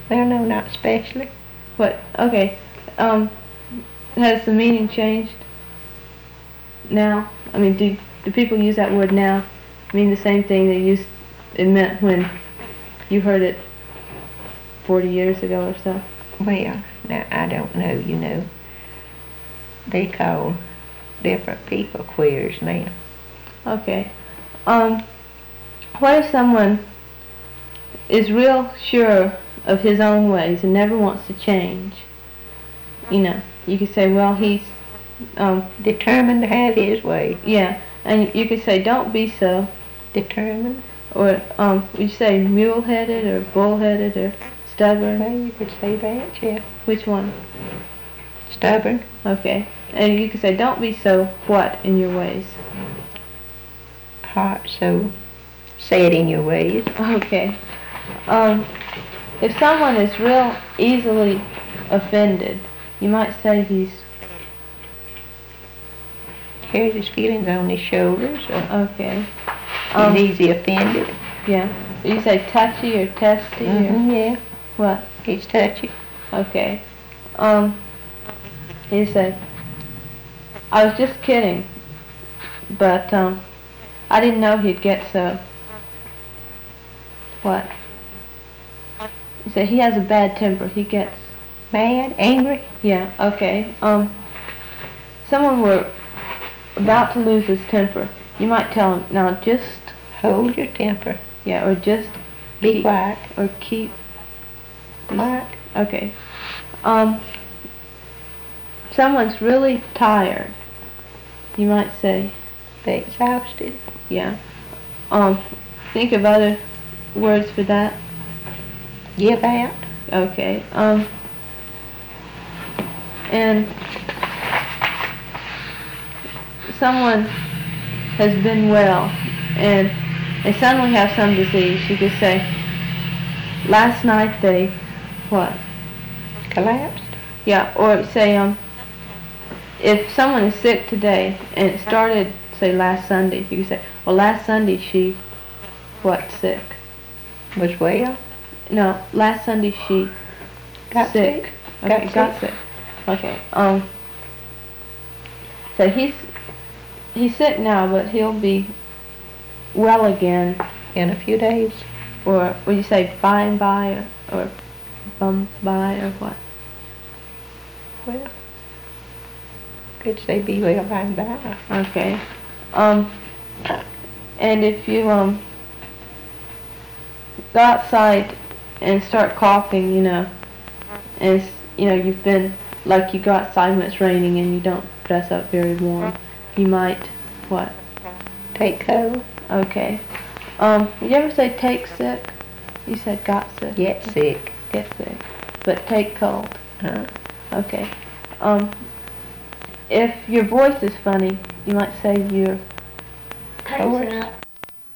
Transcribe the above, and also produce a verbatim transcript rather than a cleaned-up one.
Well, no, not especially. What? Okay. Um, has the meaning changed now? I mean, do do people use that word now mean the same thing they used it meant when you heard it forty years ago or so? Well, now, I don't know, you know. They call different people queers now. Okay. Um, what if someone is real sure of his own ways and never wants to change? You know, you could say, well, he's um, Determined to have his way. yeah, and you could say, don't be so. Determined. Or um, would you say mule-headed or bull-headed or stubborn? Well, you could say that, yeah. Which one? Stubborn. Okay. And you could say, don't be so what in your ways? Hot, so set in your ways. Okay. Um, if someone is real easily offended, you might say he's Carries his feelings on his shoulders. Or okay. Um, he's easy offended. Yeah. You say touchy or testy Mm-hmm, or yeah. what? He's touchy. Okay. Um, you say, I was just kidding, but um, I didn't know he'd get so. What? You say he has a bad temper. He gets Mad, angry. yeah. Okay. Um, someone were about to lose his temper. You might tell him now, just Hold your temper. yeah, or just Be keep, quiet. or keep Quiet. okay. Um, someone's really tired. You might say, Be exhausted. yeah. Um, think of other words for that. Give out. Okay. Um, and someone has been well, and they suddenly have some disease. You could say, last night they, what? Collapsed. Yeah, or say, um, if someone is sick today and it started, say, last Sunday, you could say, well, last Sunday she, what, sick? Was well. No, last Sunday she Got sick. sick. Okay, Got got sick. sick. Okay, um, so he's, he's sick now, but he'll be well again, In a few days. or would you say by and by, or, or bum by, or what? Well, could say be well by and by. Okay. Um, and if you um go outside and start coughing, you know, and it's, you know you've been like you go outside when it's raining and you don't dress up very warm, you might what? Take cold. Okay. Um, did you ever say take sick? You said got sick. Get sick. Get sick. But take cold. Huh? Okay. Um, if your voice is funny, you might say you're Hoarse.